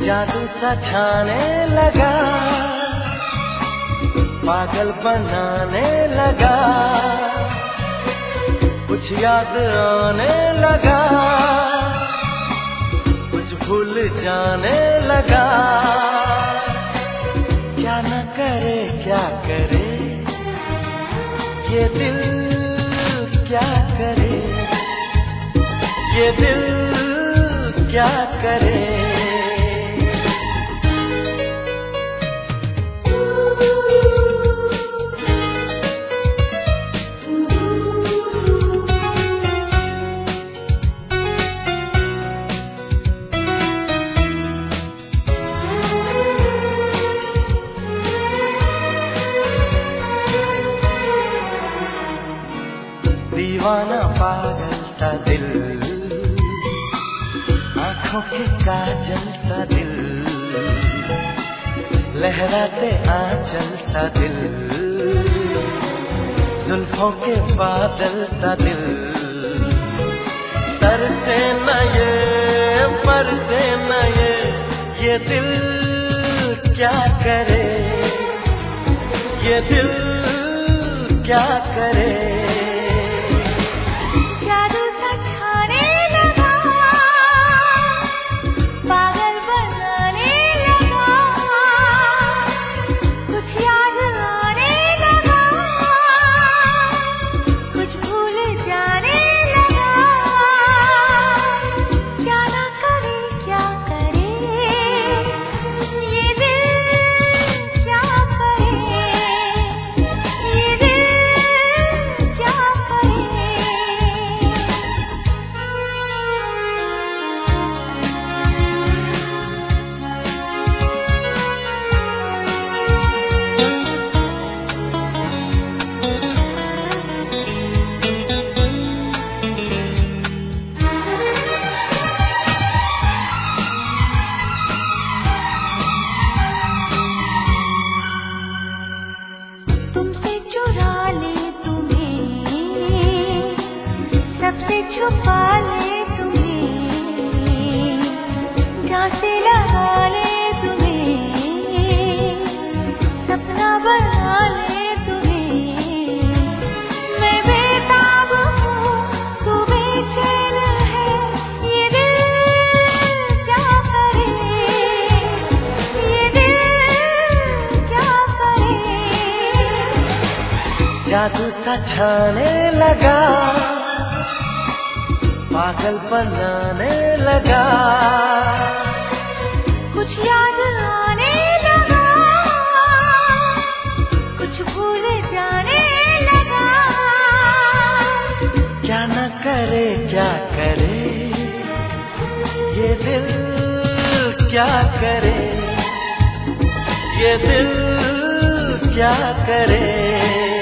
जादू सा छाने लगा, पागल बनाने लगा, कुछ याद आने लगा, कुछ भूल जाने लगा। क्या न करे क्या करे ये दिल, क्या करे ये दिल, क्या करे। दीवाना पागल सा दिल, आँखों के काजल सा दिल, लहराते आंचल सा दिल, जुल्फों के बादल सा दिल। सर से न ये पर से न ये दिल क्या करे, ये दिल क्या करे। छुपा ले तुम्हें, जहाँ से लगा ले तुम्हें, सपना बना ले तुम्हें। मैं बेताब हूँ तू बेचैन है, ये दिल क्या करे, ये दिल क्या करे। जादू सा छाने लगा, पागल बनाने लगा, कुछ याद आने लगा, कुछ भूल जाने लगा। क्या न करे क्या करे ये दिल, क्या करे ये दिल, क्या करे।